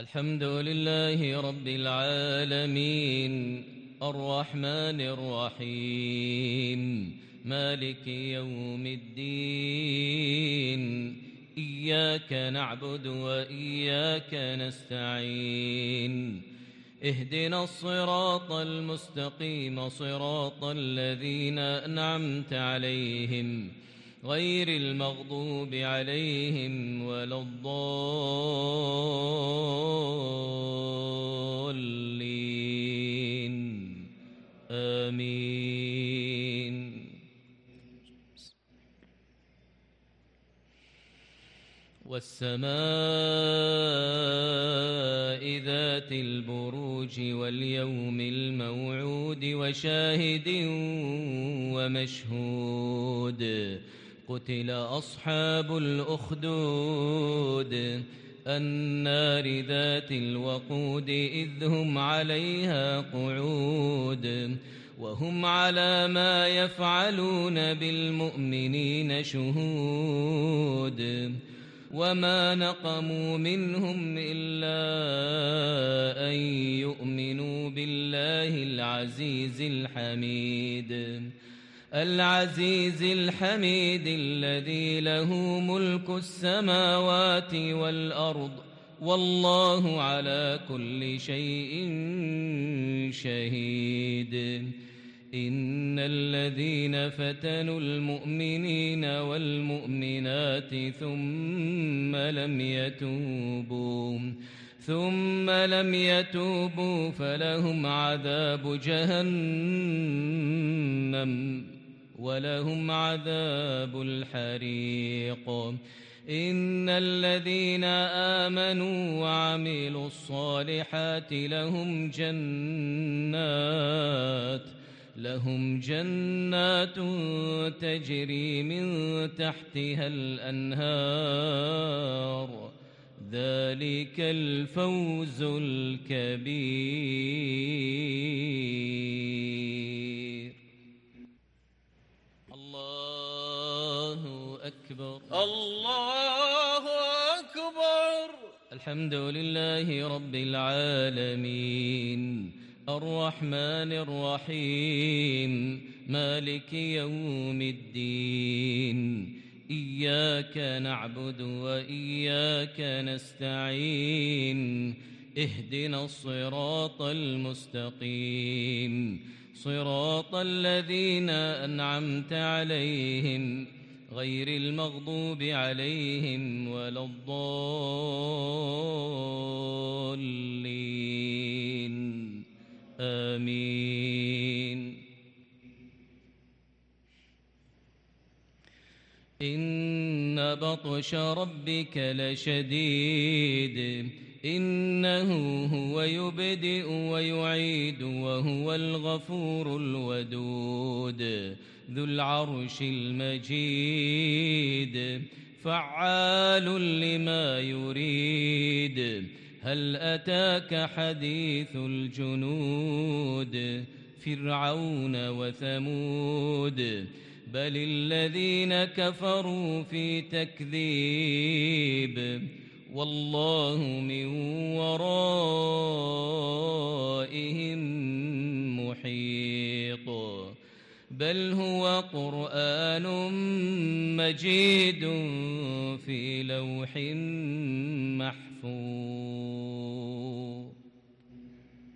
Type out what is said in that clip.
الحمد لله رب العالمين الرحمن الرحيم مالك يوم الدين إياك نعبد وإياك نستعين اهدنا الصراط المستقيم صراط الذين أنعمت عليهم غير المغضوب عليهم ولا الضالين آمين. والسماء ذات البروج واليوم الموعود وشاهد ومشهود قتل أصحاب الأخدود النار ذات الوقود إذ هم عليها قعود وهم على ما يفعلون بالمؤمنين شهود وما نقموا منهم إلا أن يؤمنوا بالله العزيز الحميد الذي له ملك السماوات والأرض والله على كل شيء شهيد. إن الذين فتنوا المؤمنين والمؤمنات ثم لم يتوبوا فلهم عذاب جهنم ولهم عذاب الحريق. إن الذين آمنوا وعملوا الصالحات لهم جنات تجري من تحتها الأنهار ذلك الفوز الكبير. الله أكبر الله أكبر. الحمد لله رب العالمين الرحمن الرحيم مالك يوم الدين إياك نعبد وإياك نستعين اهدنا الصراط المستقيم صراط الذين أنعمت عليهم غير المغضوب عليهم ولا الضالين آمين. إن بطش ربك لشديد إنه هو يبدئ ويعيد وهو الغفور الودود ذو العرش المجيد فعال لما يريد. هل أتاك حديث الجنود فرعون وثمود بل الذين كفروا في تكذيب والله من ورائهم محيط. بل هو قرآن مجيد في لوح محفوظ.